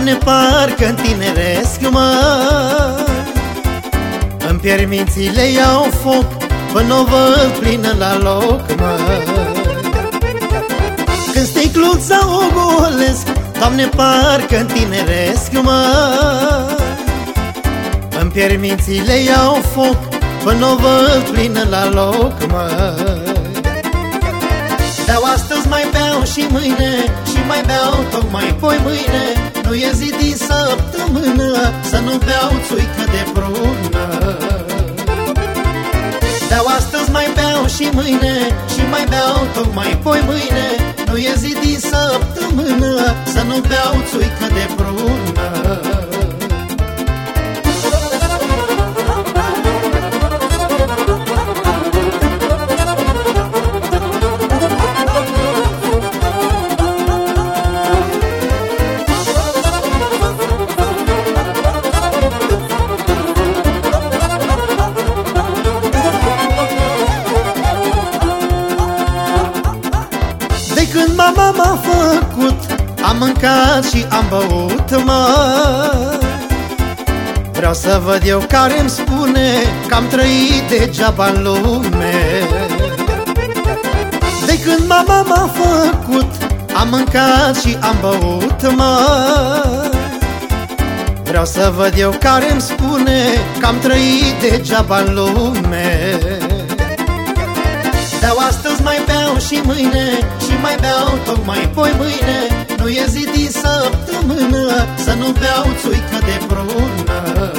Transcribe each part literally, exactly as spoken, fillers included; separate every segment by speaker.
Speaker 1: Doamne, parcă întineresc, mă, îmi pierd mințile, iau foc până o văd plină la loc, mă. Când sticluța o golesc, Doamne, parcă întineresc, mă, îmi pierd mințile, iau foc până o văd plină la loc, mă. Beau astăzi, mai beau și mâine, și mai beau tocmai poi mâine. Nu e zi din săptămână să nu beau țuică de prună. Beau astăzi, mai beau și mâine, și mai beau tocmai poi mâine. Nu e zi din săptămână să nu beau țuică de prună. Când mama m-a făcut, am mâncat și am băut, mă. Vreau să văd eu care îmi spune că am trăit degeaba-n lume. De când mama m-a făcut, am mâncat și am băut, mă. Vreau să văd eu care îmi spune că am trăit degeaba-n lume. Beau astăzi, mai beau și mâine, și mai beau tocmai poi mâine. Nu e zi din săptămână să nu beau țuică de prună.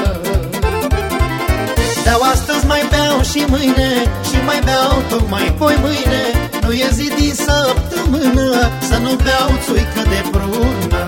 Speaker 1: Beau astăzi, mai beau și mâine, și mai beau tocmai poi mâine. Nu e zi din săptămână să nu beau țuică de prună.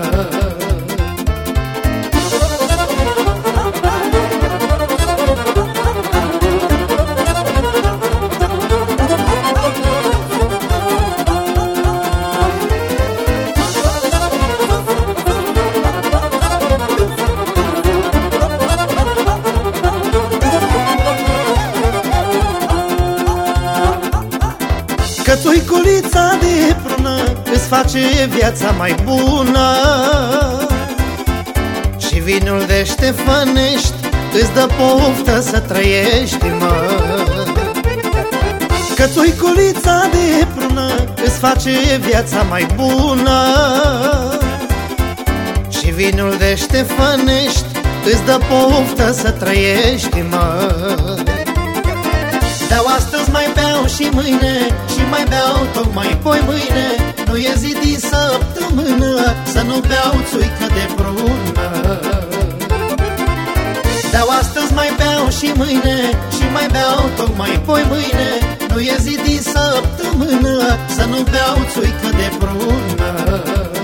Speaker 1: Că țuiculița de prună îți face viața mai bună, și vinul de Ștefănești îți dă poftă să trăiești, mă. Că țuiculița de prună îți face viața mai bună, și vinul de Ștefănești îți dă poftă să trăiești, mă. Beau astăzi, mai beau și mâine, și mai beau tocmai poi mâine. Nu e zi din săptămână să nu beau țuică de prună. Beau astăzi, mai beau și mâine, și mai beau tocmai poi mâine. Nu e zi din săptămână să nu beau țuică de prună.